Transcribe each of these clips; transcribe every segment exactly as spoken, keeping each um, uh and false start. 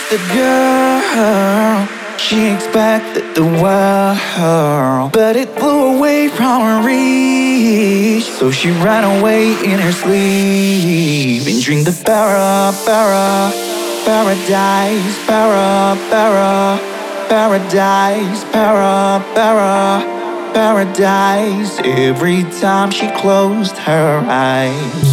the girl she expected the world, but it flew away from her reach. So she ran away in her sleep and dreamed of para, para, paradise, para, para, paradise, para, para, paradise. Every time she closed her eyes.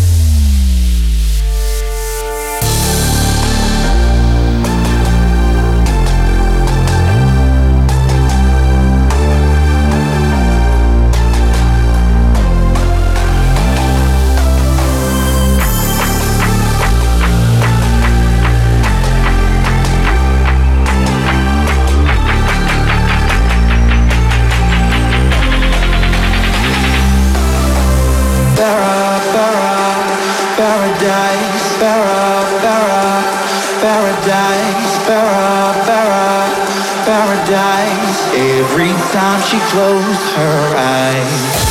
Paradise, para, para, paradise, para, para, paradise. Every time she closed her eyes.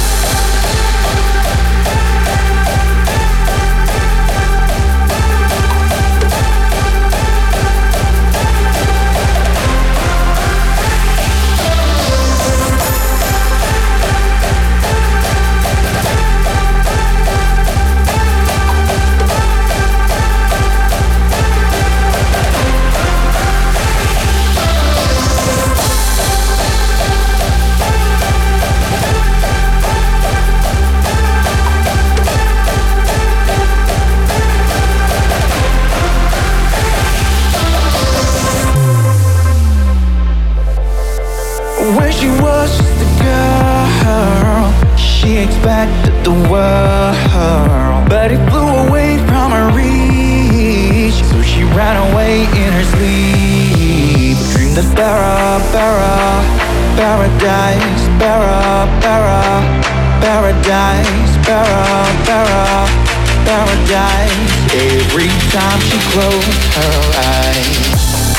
When she was just a girl, she expected the world, but it flew away from her reach. So she ran away in her sleep, dreamed of para, para, paradise, para, para, paradise, para, para, paradise. Every time she closed her eyes.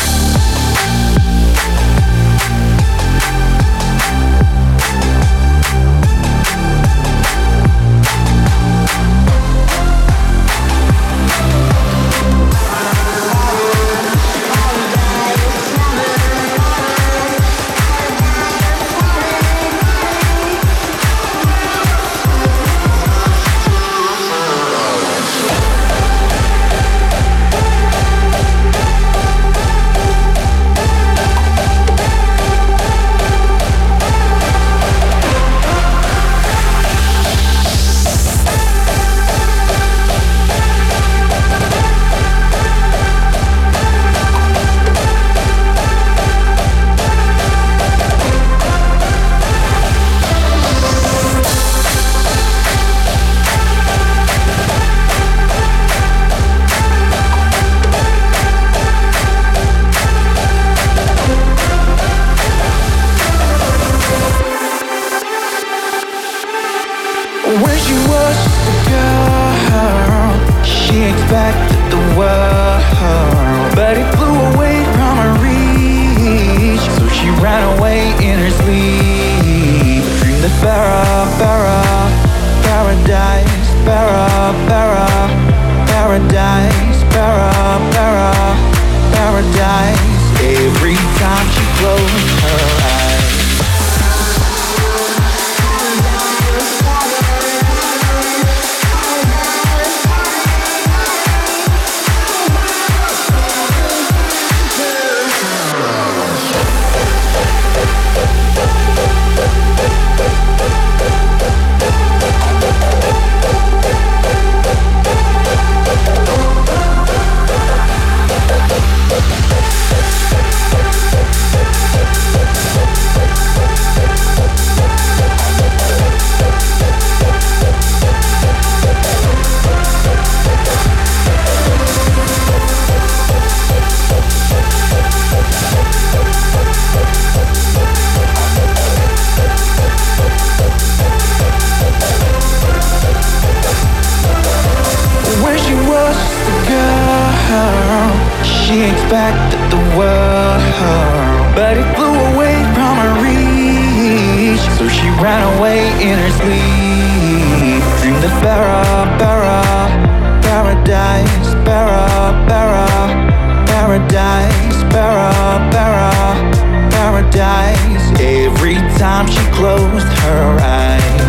When she was just a girl, she expected the world, but it flew away from her reach. So she ran away in her sleep, dreamed of para, para, paradise, para, para, paradise, para, para, paradise. Every time she closed her eyes. She expected the world, but it flew away from her reach. So she ran away in her sleep, dreamed of para, para, paradise, para, para, paradise, para, para, paradise. Every time she closed her eyes.